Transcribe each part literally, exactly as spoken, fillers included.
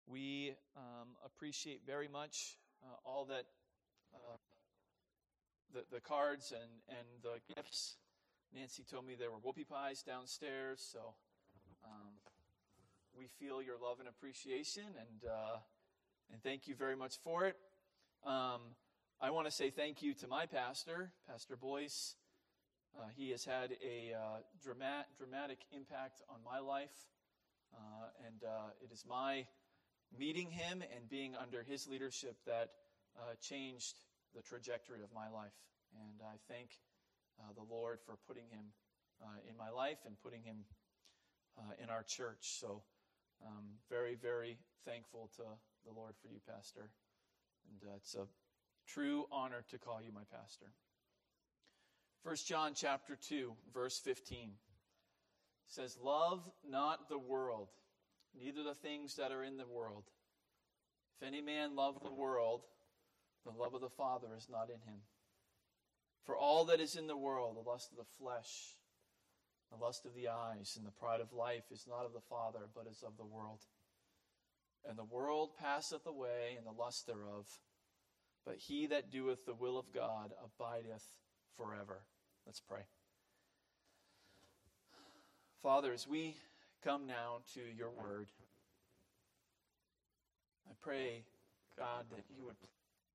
We um, appreciate very much uh, all that uh, the the cards and, and the gifts. Nancy told me there were whoopie pies downstairs, so um, we feel your love and appreciation, and uh, and thank you very much for it. Um, I want to say thank you to my pastor, Pastor Boyce. Uh, he has had a uh, dramatic, dramatic impact on my life, uh, and uh, it is my meeting him and being under his leadership that uh, changed the trajectory of my life. And I thank uh, the Lord for putting him uh, in my life and putting him uh, in our church. So I'm very, very thankful to the Lord for you, Pastor. And uh, it's a true honor to call you my pastor. First John chapter two, verse fifteen says, "Love not the world, neither the things that are in the world. If any man love the world, the love of the Father is not in him. For all that is in the world, the lust of the flesh, the lust of the eyes, and the pride of life is not of the Father, but is of the world. And the world passeth away, and the lust thereof. But he that doeth the will of God abideth forever." Let's pray. Father, as we come now to your word, I pray, God, that you would,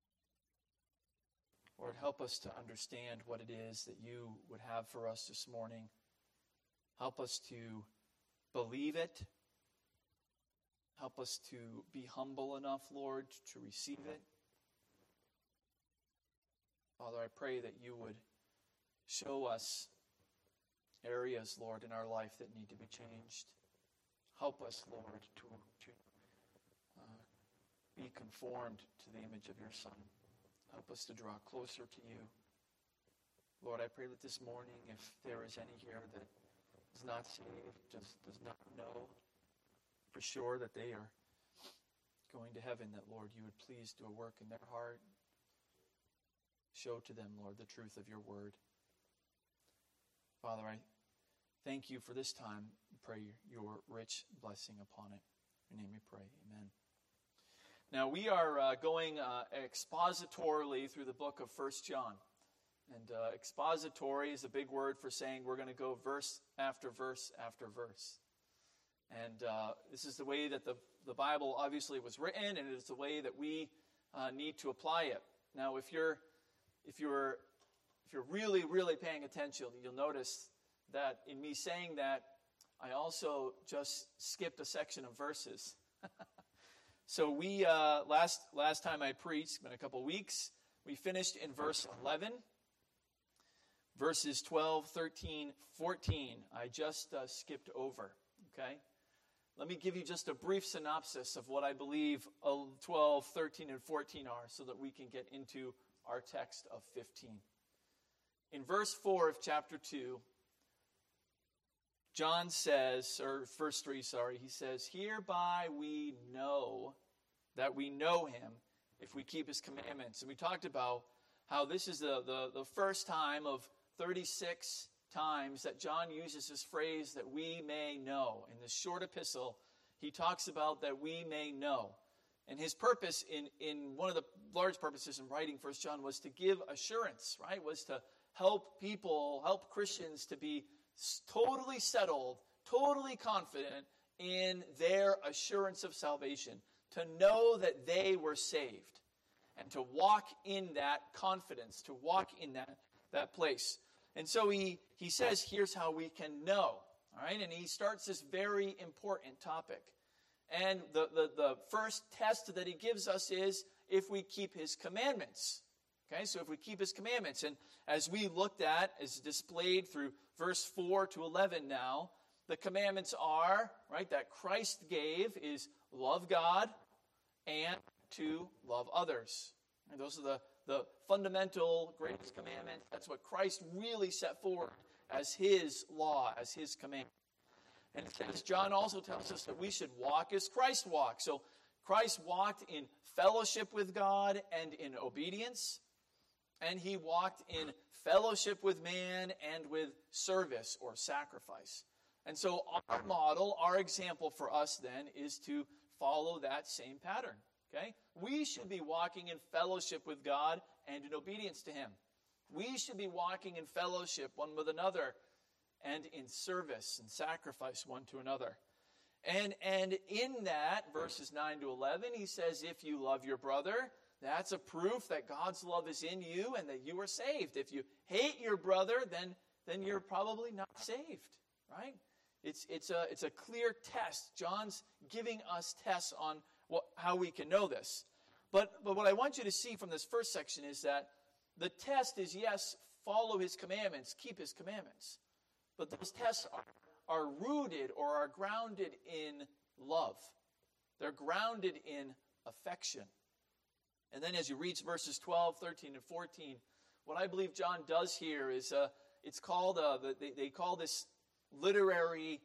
Lord, help us to understand what it is that you would have for us this morning. Help us to believe it. Help us to be humble enough, Lord, to receive it. Father, I pray that you would show us areas, Lord, in our life that need to be changed. Help us, Lord, to, to uh, be conformed to the image of your Son. Help us to draw closer to you. Lord, I pray that this morning, if there is any here that is not saved, just does not know for sure that they are going to heaven, that, Lord, you would please do a work in their heart. Show to them, Lord, the truth of your word. Father, I thank you for this time. I pray your rich blessing upon it. In your name we pray. Amen. Now, we are uh, going uh, expositorily through the book of First John. And uh, expository is a big word for saying we're going to go verse after verse after verse. And uh, this is the way that the, the Bible obviously was written, and it is the way that we uh, need to apply it. Now, if you're if you're if you're really, really paying attention, you'll notice that in me saying that, I also just skipped a section of verses. So we uh, last last time I preached, it's been a couple weeks, we finished in verse eleven. Verses twelve, thirteen, fourteen, I just uh, skipped over, okay? Let me give you just a brief synopsis of what I believe twelve, thirteen, and fourteen are so that we can get into our text of fifteen. In verse four of chapter two, John says, or verse three, sorry, he says, "Hereby we know that we know him if we keep his commandments." And we talked about how this is the, the, the first time of thirty-six times that John uses this phrase that we may know. In this short epistle, he talks about that we may know. And his purpose in, in one of the large purposes in writing First John was to give assurance, right? Was to help people, help Christians to be totally settled, totally confident in their assurance of salvation, to know that they were saved, and to walk in that confidence, to walk in that, that place. And so he, he says, here's how we can know. All right, and he starts this very important topic. And the, the, the first test that he gives us is if we keep his commandments. Okay, so if we keep his commandments. And as we looked at, as displayed through verse four to eleven now, the commandments are, right, that Christ gave is love God and to love others. And those are the, the fundamental greatest commandments. That's what Christ really set forward as his law, as his commandment. And it says, John also tells us that we should walk as Christ walked. So Christ walked in fellowship with God and in obedience. And he walked in fellowship with man and with service or sacrifice. And so our model, our example for us then is to follow that same pattern. Okay? We should be walking in fellowship with God and in obedience to him. We should be walking in fellowship one with another and in service and sacrifice one to another. And, and in that, verses nine to eleven, he says, if you love your brother, that's a proof that God's love is in you and that you are saved. If you hate your brother, then, then you're probably not saved, right? It's, it's, a, it's a clear test. John's giving us tests on what, how we can know this. But, but what I want you to see from this first section is that the test is, yes, follow his commandments, keep his commandments. But those tests are, are rooted or are grounded in love. They're grounded in affection. And then as you reach verses twelve, thirteen, and fourteen, what I believe John does here is, uh, it's called, uh, they, they call this literary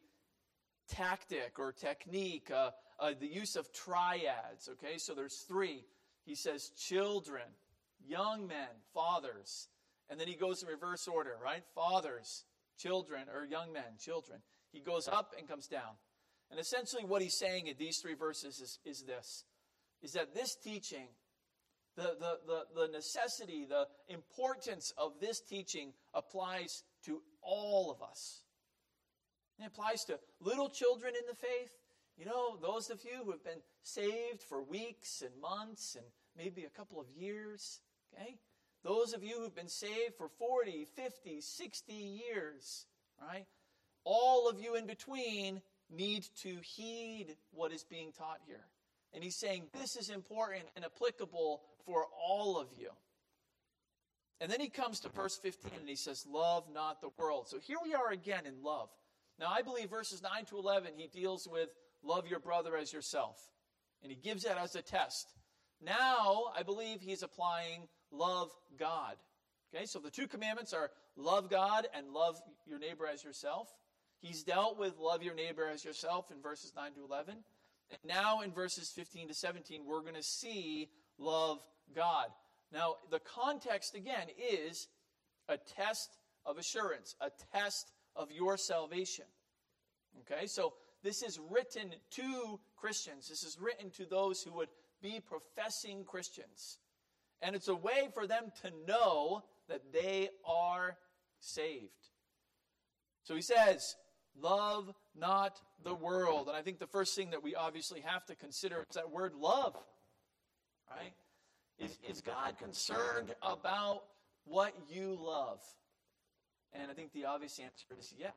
tactic or technique, uh, uh, the use of triads, okay? So there's three. He says children, young men, fathers. And then he goes in reverse order, right? Fathers, children, or young men, children. He goes up and comes down. And essentially what he's saying in these three verses is, is this, is that this teaching, the, the, the, the necessity, the importance of this teaching applies to all of us. It applies to little children in the faith. You know, those of you who have been saved for weeks and months and maybe a couple of years, okay? Those of you who've been saved for forty, fifty, sixty years, right? All of you in between need to heed what is being taught here. And he's saying this is important and applicable for all of you. And then he comes to verse fifteen and he says, love not the world. So here we are again in love. Now I believe verses nine to eleven, he deals with love your brother as yourself. And he gives that as a test. Now I believe he's applying love God. Okay, so the two commandments are love God and love your neighbor as yourself. He's dealt with love your neighbor as yourself in verses nine to eleven. And now in verses fifteen to seventeen, we're going to see love God. Now, the context, again, is a test of assurance, a test of your salvation. Okay, so this is written to Christians. This is written to those who would be professing Christians. And it's a way for them to know that they are saved. So he says, love not the world. And I think the first thing that we obviously have to consider is that word love. Right? Is, is God concerned about what you love? And I think the obvious answer is yeah.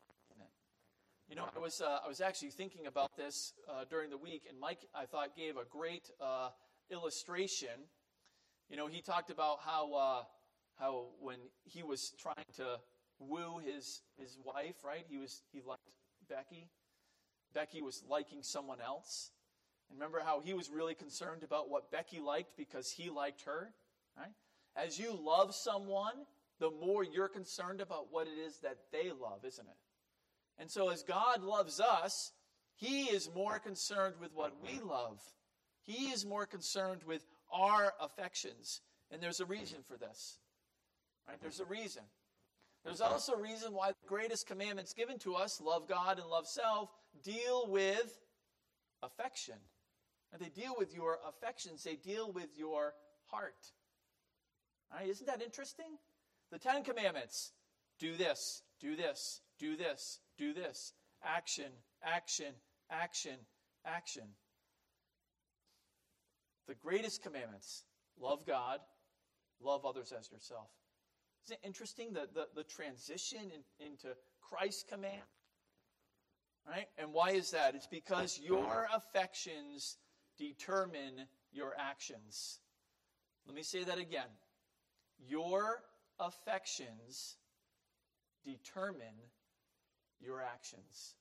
You know, I was uh, I was actually thinking about this uh, during the week, and Mike, I thought, gave a great uh, illustration. You know, he talked about how uh, how when he was trying to woo his his wife, right? He was he liked Becky. Becky was liking someone else. And remember how he was really concerned about what Becky liked because he liked her, right? As you love someone, the more you're concerned about what it is that they love, isn't it? And so as God loves us, he is more concerned with what we love. He is more concerned with our affections. And there's a reason for this. Right? There's a reason. There's also a reason why the greatest commandments given to us, love God and love self, deal with affection. And they deal with your affections. They deal with your heart. All right? Isn't that interesting? The Ten Commandments. Do this, do this, do this, do this. Action, action, action, action. The greatest commandments. Love God. Love others as yourself. Isn't it interesting the, the, the transition in, into Christ's command? Right? And why is that? It's because your affections determine your actions. Let me say that again. Your affections determine your actions.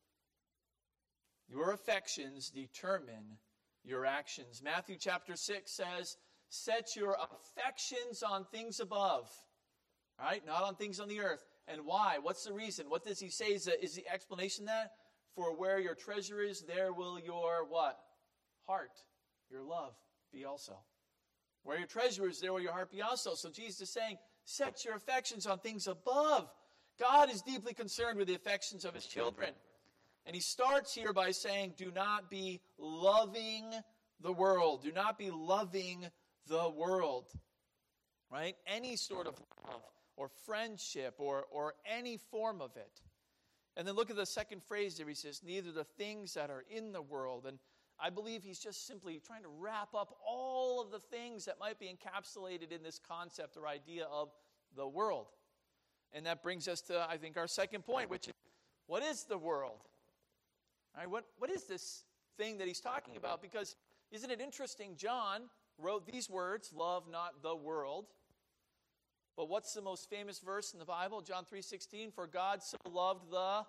Your affections determine your actions. Matthew chapter six says, set your affections on things above. Right? Not on things on the earth. And why? What's the reason? What does he say? Is the, is the explanation that? For where your treasure is, there will your what? Heart, your love be also. Where your treasure is, there will your heart be also. So Jesus is saying, set your affections on things above. God is deeply concerned with the affections of his children. And he starts here by saying, do not be loving the world. Do not be loving the world. Right? Any sort of love or friendship or, or any form of it. And then look at the second phrase there. He says, neither the things that are in the world. And I believe he's just simply trying to wrap up all of the things that might be encapsulated in this concept or idea of the world. And that brings us to, I think, our second point, which is, what is the world? All right, what, what is this thing that he's talking about? Because isn't it interesting? John wrote these words, love not the world. But what's the most famous verse in the Bible? John three sixteen, for God so loved the...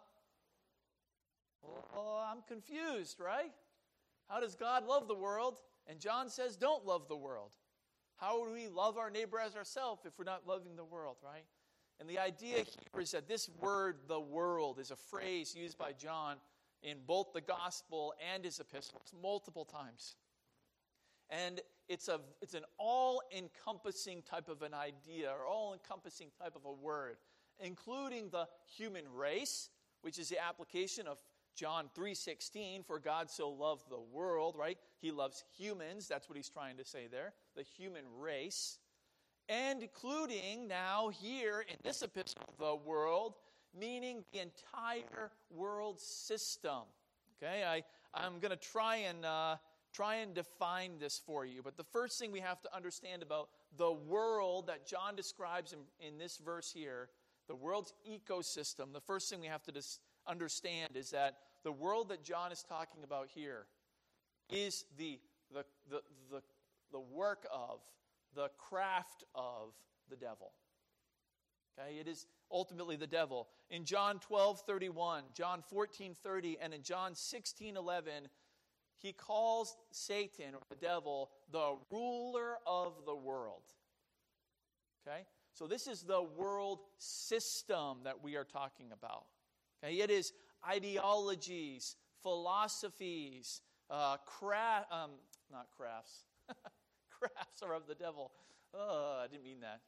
Oh, I'm confused, right? How does God love the world? And John says, don't love the world. How do we love our neighbor as ourselves if we're not loving the world, right? And the idea here is that this word, the world, is a phrase used by John in both the gospel and his epistles multiple times. And it's a it's an all-encompassing type of an idea or all-encompassing type of a word, including the human race, which is the application of John three sixteen, for God so loved the world, right? He loves humans. That's what he's trying to say there, the human race. And including now here in this epistle, the world, meaning the entire world system. Okay, I, I'm going to try and uh, try and define this for you. But the first thing we have to understand about the world that John describes in, in this verse here, the world's ecosystem, the first thing we have to dis- understand is that the world that John is talking about here is the the the the, the work of, the craft of the devil. Okay, it is ultimately the devil. In John twelve thirty-one, John fourteen thirty, and in John sixteen eleven, he calls Satan, or the devil, the ruler of the world. Okay? So this is the world system that we are talking about. Okay? It is ideologies, philosophies, uh, cra- um, not crafts. Crafts are of the devil. Oh, I didn't mean that.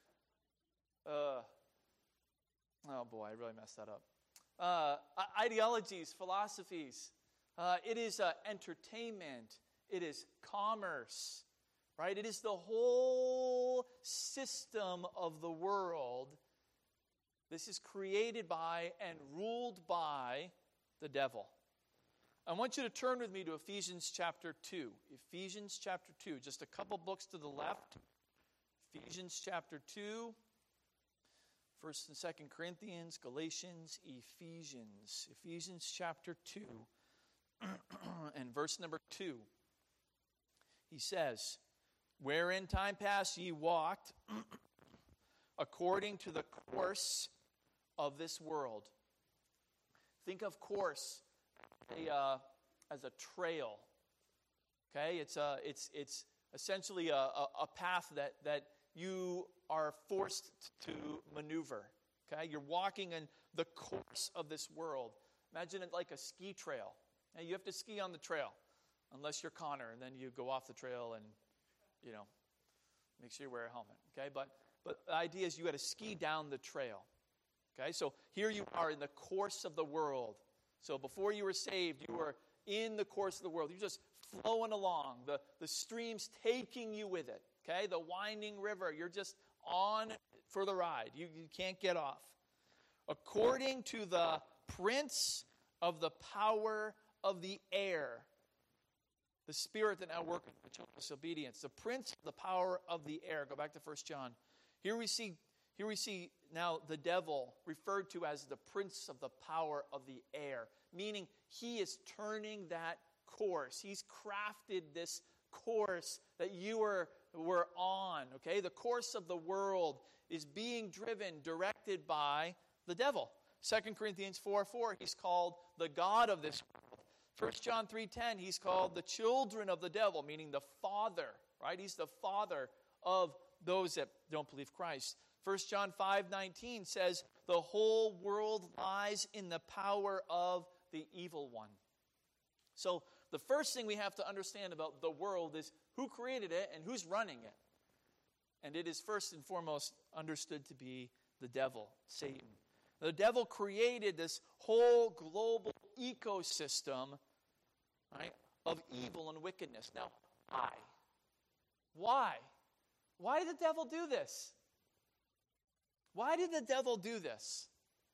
Uh, oh boy, I really messed that up. Uh, ideologies, philosophies. Uh, it is uh, entertainment. It is commerce, right? It is the whole system of the world. This is created by and ruled by the devil. I want you to turn with me to Ephesians chapter two. Ephesians chapter two, just a couple books to the left. Ephesians chapter two. First and Second Corinthians, Galatians, Ephesians. Ephesians chapter two and verse number two. He says, where in time past ye walked according to the course of this world. Think of course a, uh, as a trail. Okay, it's a, it's it's essentially a, a, a path that that you are forced to maneuver. Okay, you're walking in the course of this world. Imagine it like a ski trail. Now you have to ski on the trail, unless you're Connor, and then you go off the trail and, you know, make sure you wear a helmet. Okay, but but the idea is you got to ski down the trail. Okay, so here you are in the course of the world. So before you were saved, you were in the course of the world. You're just flowing along. The, the stream's taking you with it. Okay, the winding river. You're just on for the ride. You, you can't get off. According to the prince of the power of the air, the spirit that now worketh in disobedience, the prince of the power of the air. Go back to First John. Here we see Here we see now the devil referred to as the prince of the power of the air, meaning he is turning that course. He's crafted this course that you were, were on, okay? The course of the world is being driven, directed by the devil. Second Corinthians four four, he's called the god of this world. First John three ten, he's called the children of the devil, meaning the father, right? He's the father of those that don't believe Christ. First John five nineteen says, the whole world lies in the power of the evil one. So the first thing we have to understand about the world is who created it and who's running it. And it is first and foremost understood to be the devil, Satan. The devil created this whole global ecosystem, right, of evil and wickedness. Now, why? Why? Why did the devil do this? Why did the devil do this?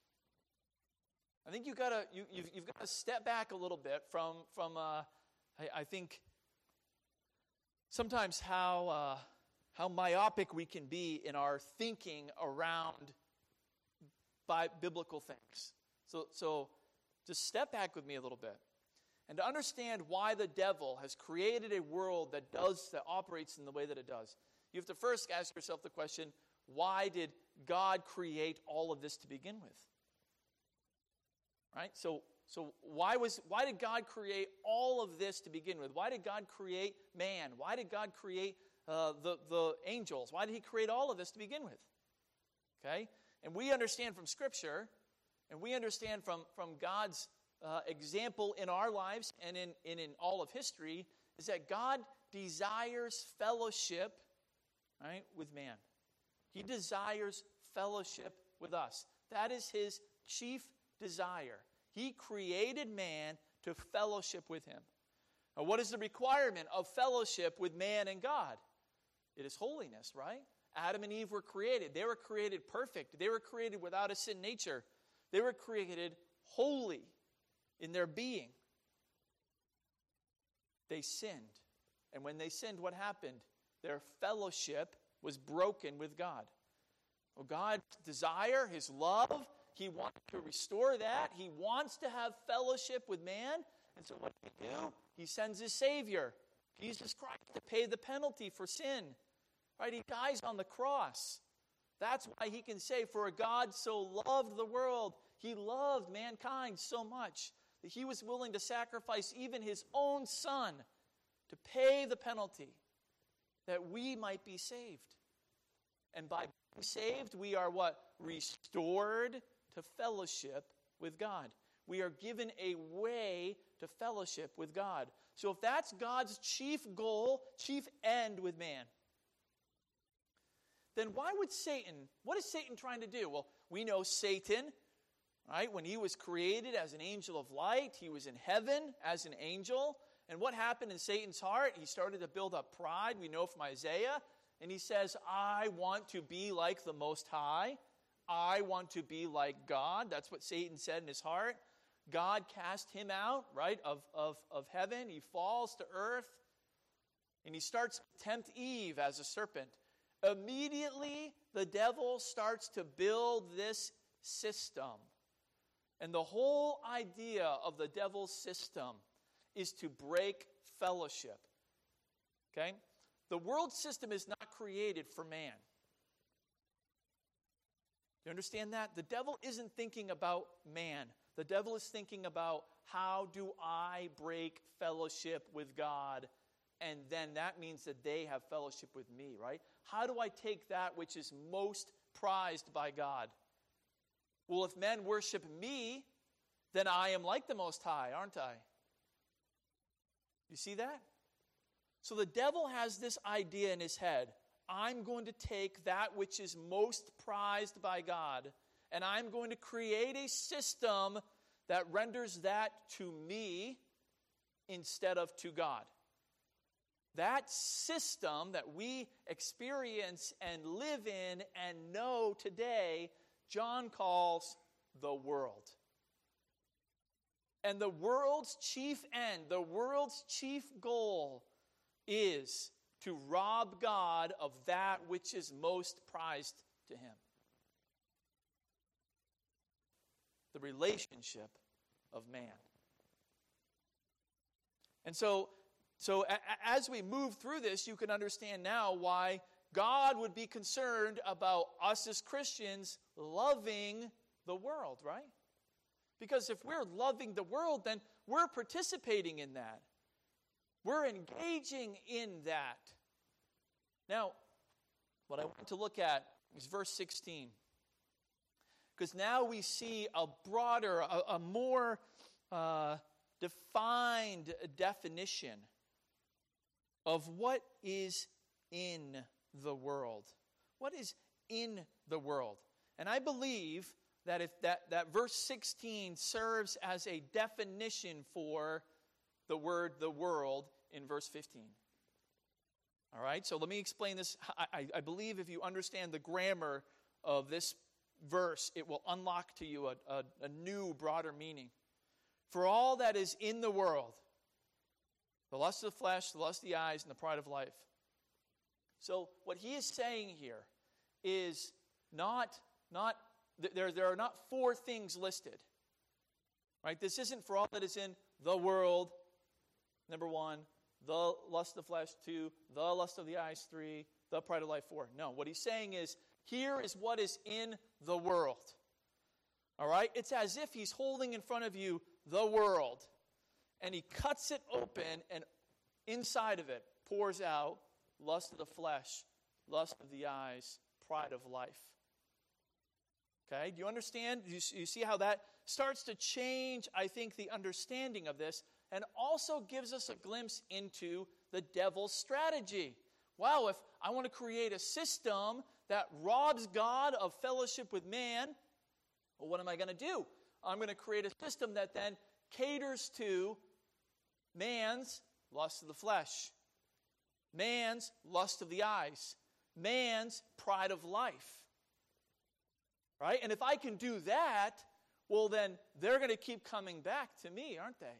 I think you gotta you you've, you've got to step back a little bit from from uh, I, I think sometimes how uh, how myopic we can be in our thinking around by biblical things. So so just step back with me a little bit. And to understand why the devil has created a world that does, that operates in the way that it does, you have to first ask yourself the question, why did God create all of this to begin with? Right? So, so why was why did God create all of this to begin with? Why did God create man? Why did God create uh, the, the angels? Why did he create all of this to begin with? Okay? And we understand from Scripture, and we understand from, from God's Uh, example in our lives and in, in, in all of history, is that God desires fellowship, right, with man. He desires fellowship with us. That is his chief desire. He created man to fellowship with him. Now, what is the requirement of fellowship with man and God? It is holiness, right? Adam and Eve were created. They were created perfect. They were created without a sin nature. They were created holy in their being. They sinned. And when they sinned, what happened? Their fellowship was broken with God. Well, God's desire, his love, he wants to restore that. He wants to have fellowship with man. And so what does he do? He sends his Savior, Jesus Christ, to pay the penalty for sin. Right? He dies on the cross. That's why he can say, for God so loved the world, he loved mankind so much, that he was willing to sacrifice even his own son to pay the penalty that we might be saved. And by being saved, we are what? Restored to fellowship with God. We are given a way to fellowship with God. So if that's God's chief goal, chief end with man, then why would Satan, what is Satan trying to do? Well, we know Satan, right? When he was created as an angel of light, he was in heaven as an angel. And what happened in Satan's heart? He started to build up pride, we know from Isaiah. And he says, I want to be like the Most High. I want to be like God. That's what Satan said in his heart. God cast him out, right, of, of, of heaven. He falls to earth. And he starts to tempt Eve as a serpent. Immediately, the devil starts to build this system. And the whole idea of the devil's system is to break fellowship. Okay? The world system is not created for man. Do you understand that? The devil isn't thinking about man. The devil is thinking about, how do I break fellowship with God? And then that means that they have fellowship with me, right? How do I take that which is most prized by God? Well, if men worship me, then I am like the Most High, aren't I? You see that? So the devil has this idea in his head. I'm going to take that which is most prized by God, and I'm going to create a system that renders that to me instead of to God. That system that we experience and live in and know today, John calls the world. And the world's chief end, the world's chief goal is to rob God of that which is most prized to him. The relationship of man. And so, so a, a, as we move through this, you can understand now why God would be concerned about us as Christians loving the world, right? Because if we're loving the world, then we're participating in that. We're engaging in that. Now, what I want to look at is verse sixteen. Because now we see a broader, a, a more uh, defined definition of what is in the world. What is in the world? And I believe, that if that, that verse sixteen serves as a definition for the word the world in verse fifteen. All right, so let me explain this. I, I believe if you understand the grammar of this verse, it will unlock to you a, a, a new, broader meaning. For all that is in the world, the lust of the flesh, the lust of the eyes, and the pride of life. So what he is saying here is not, not there, there are not four things listed. Right? This isn't for all that is in the world, number one, the lust of the flesh, two, the lust of the eyes, three, the pride of life, four. No, what he's saying is, here is what is in the world. All right? It's as if he's holding in front of you the world, and he cuts it open, and inside of it pours out lust of the flesh, lust of the eyes, pride of life. Okay? Do you understand? You, you see how that starts to change, I think, the understanding of this, and also gives us a glimpse into the devil's strategy. Wow, if I want to create a system that robs God of fellowship with man, well, what am I going to do? I'm going to create a system that then caters to man's lust of the flesh, man's lust of the eyes, man's pride of life. Right? And if I can do that, well, then they're going to keep coming back to me, aren't they?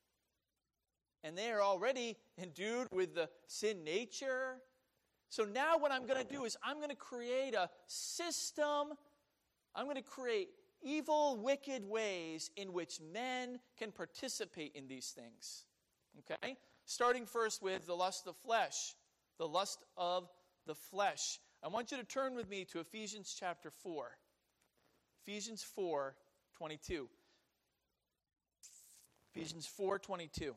And they are already endued with the sin nature. So now what I'm going to do is I'm going to create a system. I'm going to create evil, wicked ways in which men can participate in these things. Okay? Starting first with the lust of the flesh. The lust of the flesh. I want you to turn with me to Ephesians chapter four. Ephesians four twenty-two. Ephesians four twenty-two.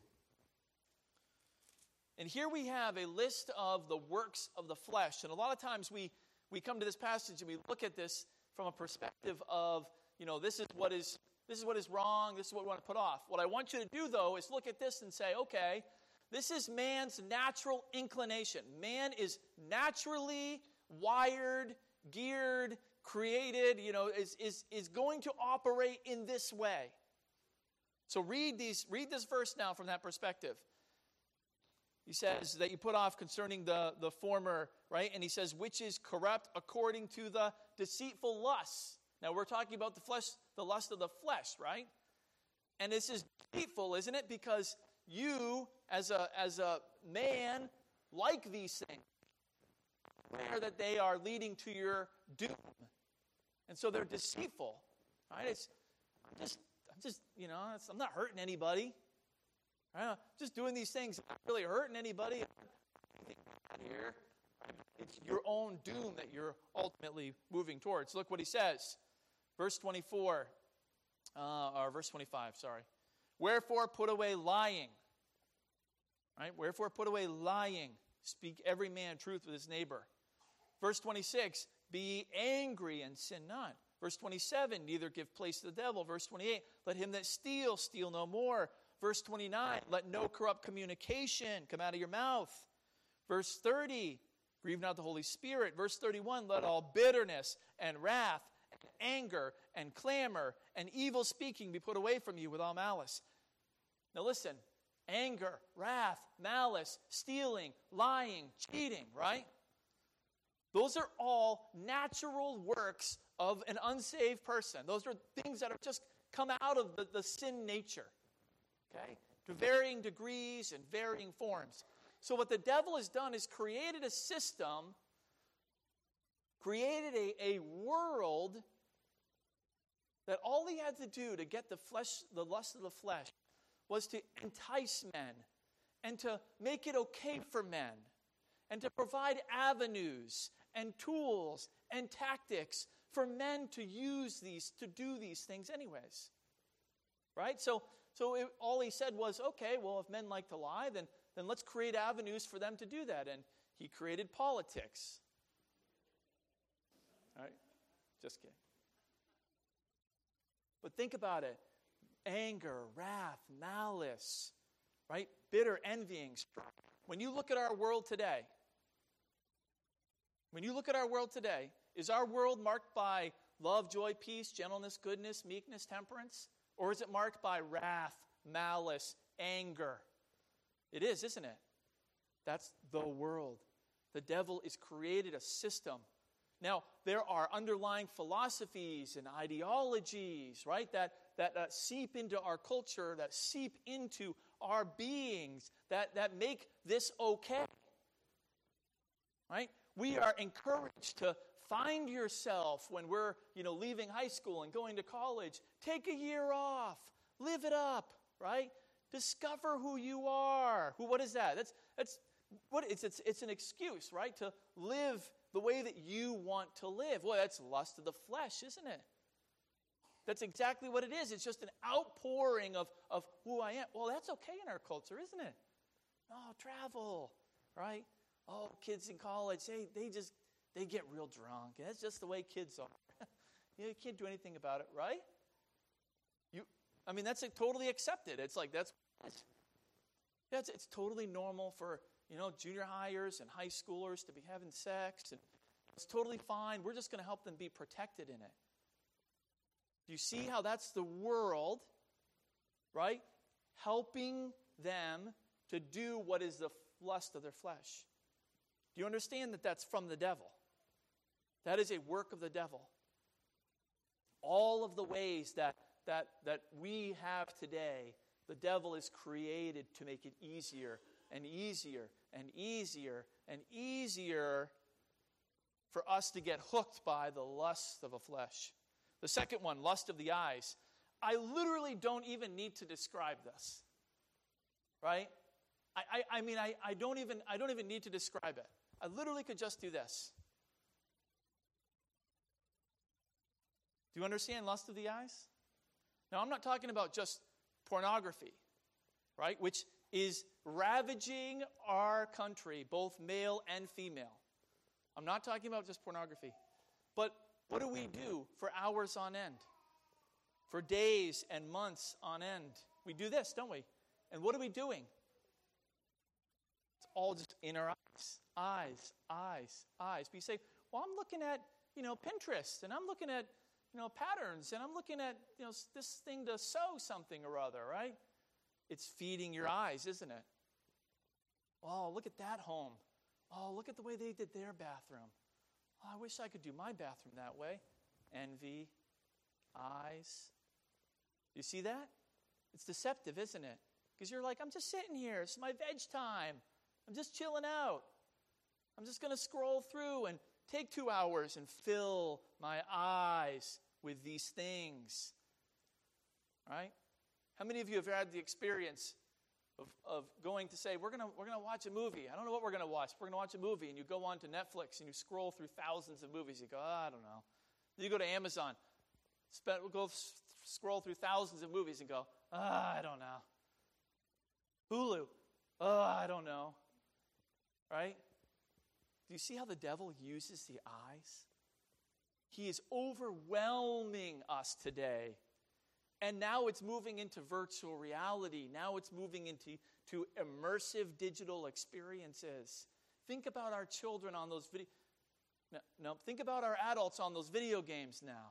And here we have a list of the works of the flesh. And a lot of times we, we come to this passage and we look at this from a perspective of, you know, this is what is this is what is wrong, this is what we want to put off. What I want you to do, though, is look at this and say, okay, this is man's natural inclination. Man is naturally wired, geared, created, you know, is, is, is going to operate in this way. So read these, read this verse now from that perspective. He says that you put off concerning the, the former, right? And he says, which is corrupt according to the deceitful lusts. Now we're talking about the flesh, the lust of the flesh, right? And this is deceitful, isn't it? Because you, as a as a man, like these things, aware that they are leading to your doom, and so they're deceitful, right? It's I'm just I'm just you know it's, I'm not hurting anybody. I'm just doing these things, not really hurting anybody. Here, it's your own doom that you're ultimately moving towards. Look what he says, verse twenty-four, uh, or verse twenty-five. Sorry. Wherefore put away lying. Right? Wherefore put away lying. Speak every man truth with his neighbor. Verse twenty-six. Be angry and sin not. Verse twenty-seven. Neither give place to the devil. Verse twenty-eight. Let him that steals steal no more. Verse twenty-nine, let no corrupt communication come out of your mouth. Verse thirty, grieve not the Holy Spirit. Verse thirty-one, let all bitterness and wrath and anger and clamor and evil speaking be put away from you with all malice. Now listen, anger, wrath, malice, stealing, lying, cheating, right? Those are all natural works of an unsaved person. Those are things that have just come out of the, the sin nature. Okay? To varying degrees and varying forms. So what the devil has done is created a system, created a, a world that all he had to do to get the flesh, the lust of the flesh, was to entice men and to make it okay for men and to provide avenues and tools and tactics for men to use these, to do these things anyways. Right? So So it, all he said was, okay, well, if men like to lie, then, then let's create avenues for them to do that. And he created politics. All right? Just kidding. But think about it. Anger, wrath, malice, right? Bitter, envying, strife. When you look at our world today, when you look at our world today, is our world marked by love, joy, peace, gentleness, goodness, meekness, temperance? Or is it marked by wrath, malice, anger? It is, isn't it? That's the world. The devil has created a system. Now, there are underlying philosophies and ideologies, right, that, that uh, seep into our culture, that seep into our beings, that, that make this okay. Right? We are encouraged to find yourself when we're, you know, leaving high school and going to college. Take a year off. Live it up, right? Discover who you are. Who? What is that? That's that's what it's. It's it's an excuse, right, to live the way that you want to live. Well, that's lust of the flesh, isn't it? That's exactly what it is. It's just an outpouring of of who I am. Well, that's okay in our culture, isn't it? Oh, travel, right? Oh, kids in college, they they just they get real drunk. That's just the way kids are. You know, you can't do anything about it, right? You, I mean, that's like, totally accepted. It's like that's. Yeah, it's, it's totally normal for, you know, junior highers and high schoolers to be having sex, and it's totally fine. We're just going to help them be protected in it. Do you see how that's the world, right? Helping them to do what is the lust of their flesh. Do you understand that that's from the devil? That is a work of the devil. All of the ways that that that we have today, the devil is created to make it easier and easier and easier and easier for us to get hooked by the lust of a flesh. The second one, lust of the eyes. I literally don't even need to describe this. Right? I, I, I mean, I, I don't even I don't even need to describe it. I literally could just do this. Do you understand lust of the eyes? Now, I'm not talking about just pornography, right, which is ravaging our country, both male and female. I'm not talking about just pornography. But what do we do for hours on end? For days and months on end? We do this, don't we? And what are we doing? It's all just in our eyes. Eyes, eyes, eyes. But you say, well, I'm looking at, you know, Pinterest, and I'm looking at, you know, patterns, and I'm looking at, you know, this thing to sew something or other, right? It's feeding your eyes, isn't it? Oh, look at that home. Oh, look at the way they did their bathroom. Oh, I wish I could do my bathroom that way. Envy, eyes. You see that? It's deceptive, isn't it? Because you're like, I'm just sitting here. It's my veg time. I'm just chilling out. I'm just going to scroll through and take two hours and fill my eyes with these things. Right? How many of you have had the experience of, of going to say, we're going to we're going to watch a movie. I don't know what we're going to watch. We're going to watch a movie. And you go on to Netflix and you scroll through thousands of movies. You go, oh, I don't know. Then you go to Amazon. Spend, go s- scroll through thousands of movies and go, oh, I don't know. Hulu. Oh, I don't know. Right? Do you see how the devil uses the eyes? He is overwhelming us today. And now it's moving into virtual reality. Now it's moving into to immersive digital experiences. Think about our children on those video. No, no, think about our adults on those video games now.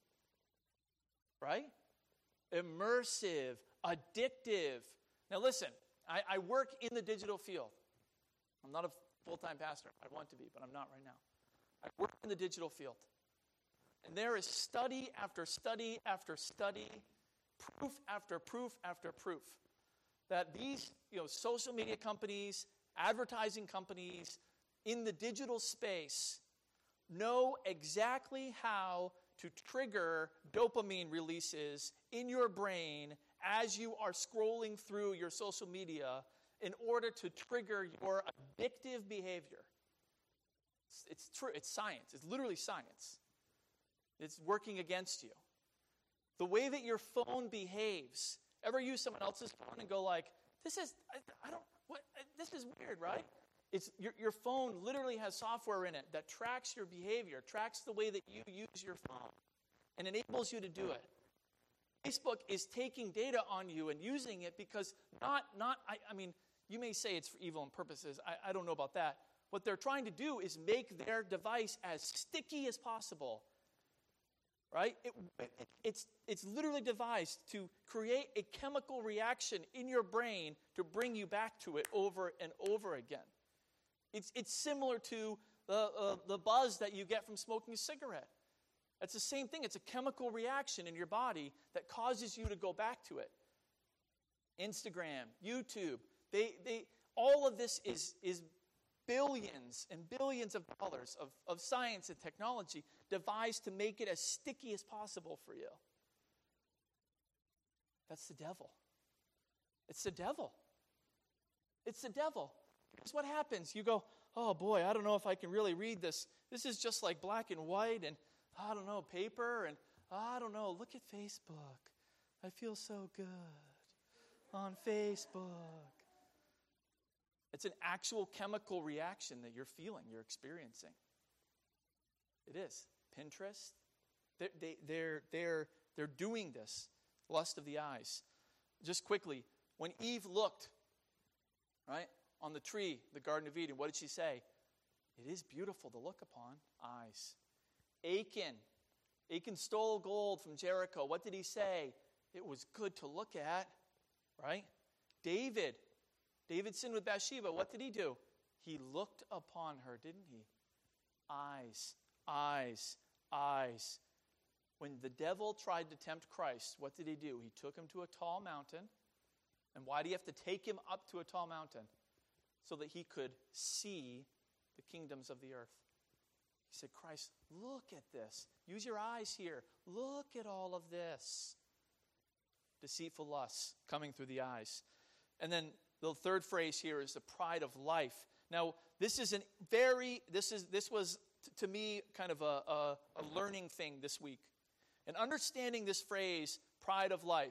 Right? Immersive, addictive. Now listen, I, I work in the digital field. I'm not a full-time pastor. I want to be, but I'm not right now. I work in the digital field. And there is study after study after study, proof after proof after proof, that these, you know, social media companies, advertising companies in the digital space know exactly how to trigger dopamine releases in your brain as you are scrolling through your social media in order to trigger your addictive behavior. It's, it's true. It's science. It's literally science. It's working against you. The way that your phone behaves. Ever use someone else's phone and go like, this is, I, I don't, what, this is weird, right? It's your, your phone literally has software in it that tracks your behavior, tracks the way that you use your phone, and enables you to do it. Facebook is taking data on you and using it because not, not I, I mean, you may say it's for evil purposes. I, I don't know about that. What they're trying to do is make their device as sticky as possible. right? It, it, it's, it's literally devised to create a chemical reaction in your brain to bring you back to it over and over again. It's, it's similar to the, uh, the buzz that you get from smoking a cigarette. It's the same thing. It's a chemical reaction in your body that causes you to go back to it. Instagram, YouTube, they, they, all of this is, is billions and billions of dollars of, of science and technology devised to make it as sticky as possible for you. That's the devil. It's the devil. It's the devil. Because what happens? You go, oh boy, I don't know if I can really read this. This is just like black and white and, I don't know, paper and, I don't know, look at Facebook. I feel so good on Facebook. It's an actual chemical reaction that you're feeling, you're experiencing. It is. Pinterest, they're, they, they're, they're, they're doing this. Lust of the eyes. Just quickly, when Eve looked, right, on the tree, the Garden of Eden, what did she say? It is beautiful to look upon. Eyes. Achan. Achan stole gold from Jericho. What did he say? It was good to look at, right? David. David sinned with Bathsheba. What did he do? He looked upon her, didn't he? Eyes, eyes, eyes. When the devil tried to tempt Christ, what did he do? He took him to a tall mountain. And why do you have to take him up to a tall mountain? So that he could see the kingdoms of the earth. He said, Christ, look at this. Use your eyes here. Look at all of this. Deceitful lusts coming through the eyes. And then the third phrase here is the pride of life. Now, this is a very, this is this was t- to me kind of a, a, a learning thing this week. And understanding this phrase, pride of life.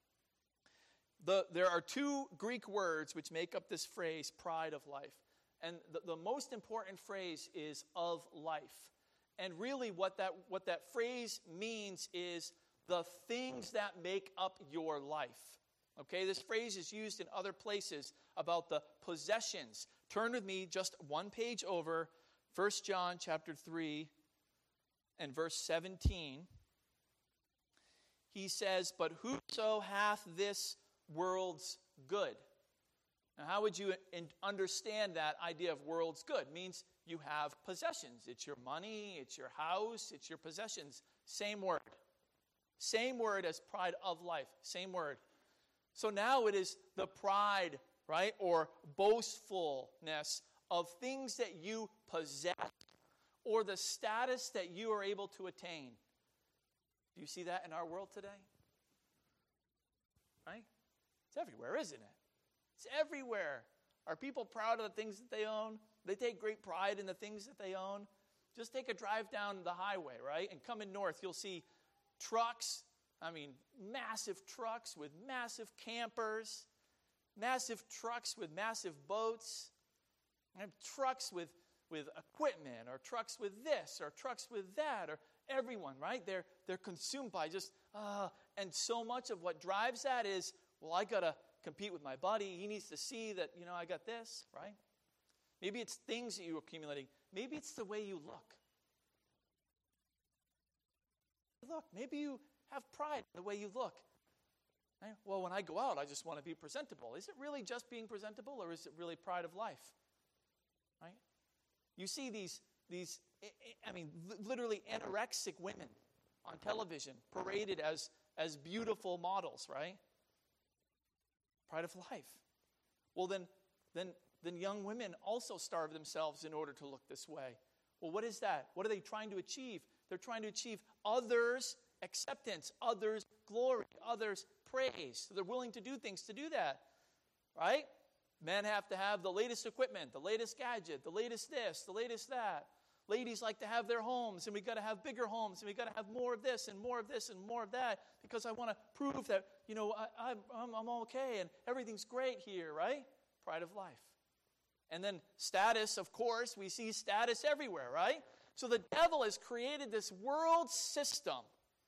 The, there are two Greek words which make up this phrase, pride of life. And the, the most important phrase is of life. And really what that, what that phrase means is the things that make up your life. Okay, this phrase is used in other places about the possessions. Turn with me just one page over, First John chapter three and verse seventeen. He says, but whoso hath this world's good. Now, how would you understand that idea of world's good? It means you have possessions. It's your money, it's your house, it's your possessions. Same word. Same word as pride of life. Same word. So now it is the pride, right, or boastfulness of things that you possess or the status that you are able to attain. Do you see that in our world today? Right? It's everywhere, isn't it? It's everywhere. Are people proud of the things that they own? They take great pride in the things that they own. Just take a drive down the highway, right? And coming north, you'll see trucks. I mean, massive trucks with massive campers. Massive trucks with massive boats. And trucks with, with equipment, or trucks with this, or trucks with that, or everyone, right? They're, they're consumed by just, uh, and so much of what drives that is, well, I got to compete with my buddy. He needs to see that, you know, I got this, right? Maybe it's things that you're accumulating. Maybe it's the way you look. Look, maybe you have pride in the way you look. Right? Well, when I go out, I just want to be presentable. Is it really just being presentable, or is it really pride of life? Right? You see these, these I mean, literally anorexic women on television paraded as, as beautiful models, right? Pride of life. Well, then, then, then young women also starve themselves in order to look this way. Well, what is that? What are they trying to achieve? They're trying to achieve others' acceptance, others' glory, others' praise. So they're willing to do things to do that, right? Men have to have the latest equipment, the latest gadget, the latest this, the latest that. Ladies like to have their homes, and we've got to have bigger homes, and we've got to have more of this and more of this and more of that, because I want to prove that, you know, I, I, I'm, I'm okay and everything's great here, right? Pride of life. And then status, of course, we see status everywhere, right? So the devil has created this world system,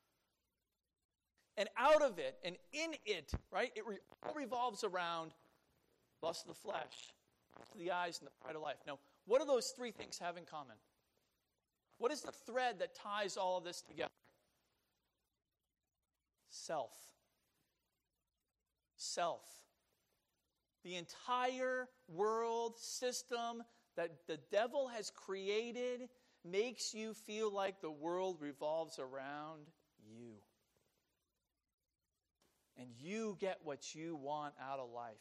and out of it and in it, right, it re- all revolves around lust of the flesh, lust of the eyes, and the pride of life. Now, what do those three things have in common? What is the thread that ties all of this together? Self. Self. The entire world system that the devil has created makes you feel like the world revolves around you. And you get what you want out of life.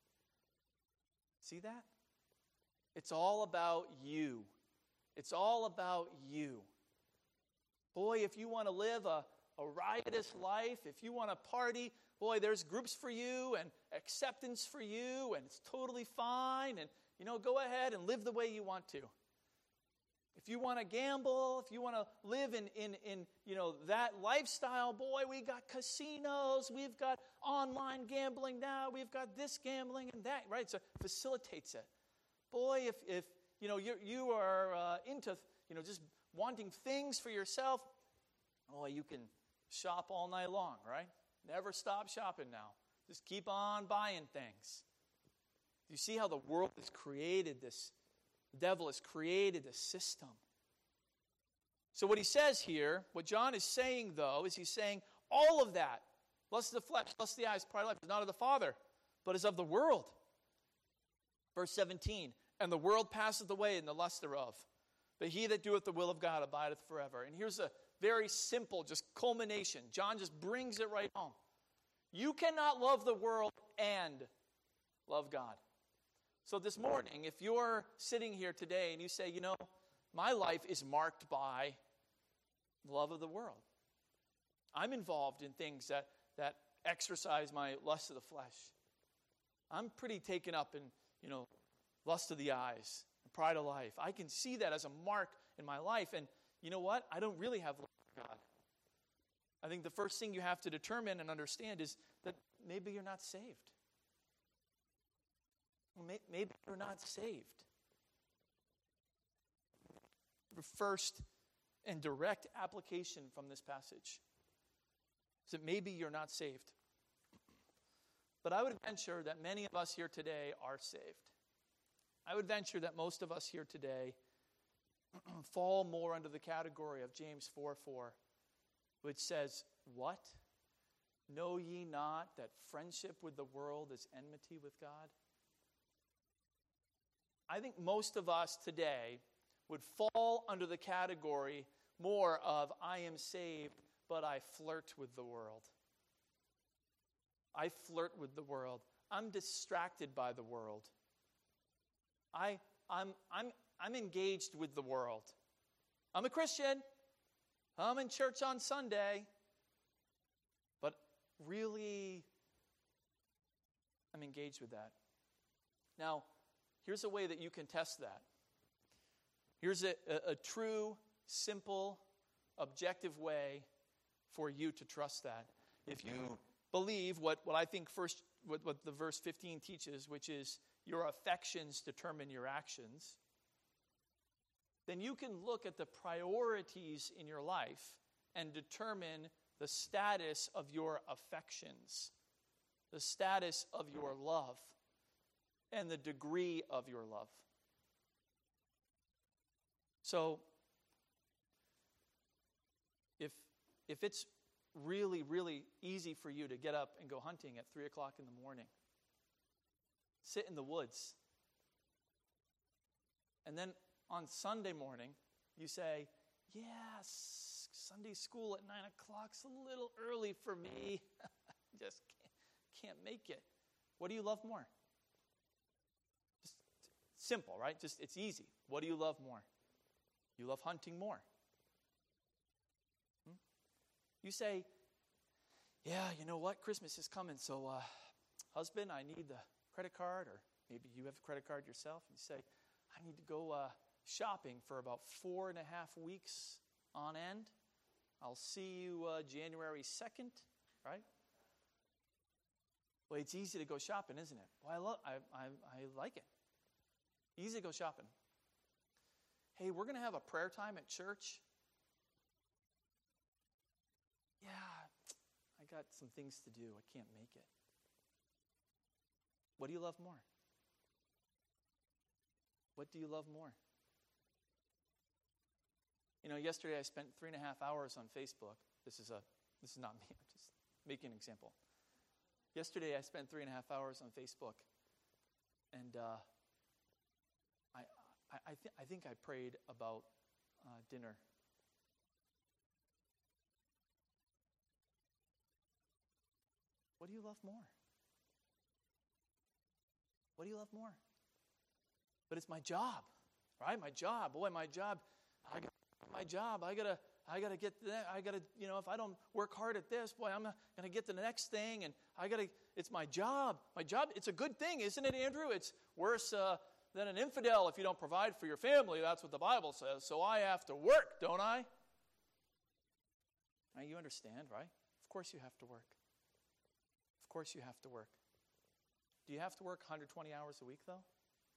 See that? It's all about you. It's all about you. Boy, if you want to live a, a riotous life, if you want to party, boy, there's groups for you and acceptance for you, and it's totally fine. And, you know, go ahead and live the way you want to. If you want to gamble, if you want to live in, in, in, you know, that lifestyle, boy, we got casinos, we've got online gambling now, we've got this gambling and that, right? So it facilitates it. Boy, if, if you know, you you are uh, into, you know, just wanting things for yourself, boy, you can shop all night long, right? Never stop shopping now. Just keep on buying things. You see how the world has created this. The devil has created a system. So what he says here, what John is saying, though, is he's saying all of that, lust of the flesh, lust of the eyes, pride of life, is not of the Father, but is of the world. Verse seventeen, and the world passeth away in the lust thereof, but he that doeth the will of God abideth forever. And here's a very simple, just culmination. John just brings it right home. You cannot love the world and love God. So this morning, if you're sitting here today and you say, you know, my life is marked by the love of the world. I'm involved in things that, that exercise my lust of the flesh. I'm pretty taken up in, you know, lust of the eyes, and pride of life. I can see that as a mark in my life. And you know what? I don't really have love for God. I think the first thing you have to determine and understand is that maybe you're not saved. Maybe you're not saved. The first and direct application from this passage is that maybe you're not saved. But I would venture that many of us here today are saved. I would venture that most of us here today fall more under the category of James four four, which says, what? Know ye not that friendship with the world is enmity with God? I think most of us today would fall under the category more of I am saved, but I flirt with the world. I flirt with the world. I'm distracted by the world. I, I'm, I'm, I'm engaged with the world. I'm a Christian. I'm in church on Sunday. But really, I'm engaged with that. Now, here's a way that you can test that. Here's a, a, a true, simple, objective way for you to trust that. If you believe what, what I think first, what, what the verse fifteen teaches, which is your affections determine your actions, then you can look at the priorities in your life and determine the status of your affections, the status of your love, and the degree of your love. So, if if it's really, really easy for you to get up and go hunting at three o'clock in the morning, sit in the woods, and then on Sunday morning, you say, yes, Sunday school at nine o'clock's a little early for me. Just can't, can't make it. What do you love more? Just simple, right? Just it's easy. What do you love more? You love hunting more. Hmm? You say, yeah, you know what? Christmas is coming, so uh, husband, I need the credit card, or maybe you have a credit card yourself, and you say, I need to go uh, shopping for about four and a half weeks on end. I'll see you uh, January second, right? Well, it's easy to go shopping, isn't it? Well, I, love, I, I, I like it. Easy to go shopping. Hey, we're going to have a prayer time at church. Yeah, I got some things to do. I can't make it. What do you love more? What do you love more? You know, yesterday I spent three and a half hours on Facebook. This is a, this is not me. I'm just Make an example. Yesterday, I spent three and a half hours on Facebook, and uh, I, I, I, th- I think I prayed about uh, dinner. What do you love more? What do you love more? But it's my job, right? My job, boy, my job. I got my job. I gotta, I gotta get that. I gotta, you know, if I don't work hard at this, boy, I'm not gonna get to the next thing. And I gotta. It's my job. My job. It's a good thing, isn't it, Andrew? It's worse uh, than an infidel if you don't provide for your family. That's what the Bible says. So I have to work, don't I? Now you understand, right? Of course you have to work. Of course you have to work. Do you have to work one hundred twenty hours a week, though?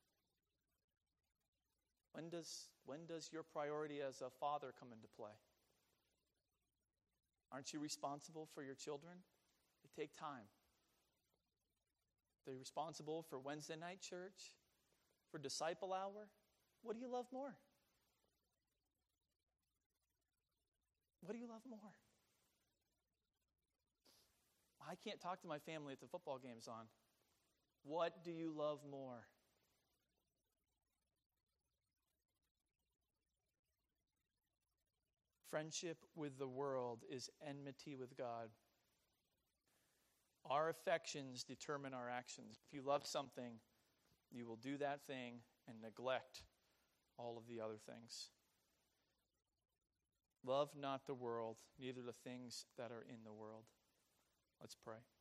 When does, when does your priority as a father come into play? Aren't you responsible for your children? They take time. They're responsible for Wednesday night church, for disciple hour. What do you love more? What do you love more? I can't talk to my family if the football game's on. What do you love more? Friendship with the world is enmity with God. Our affections determine our actions. If you love something, you will do that thing and neglect all of the other things. Love not the world, neither the things that are in the world. Let's pray.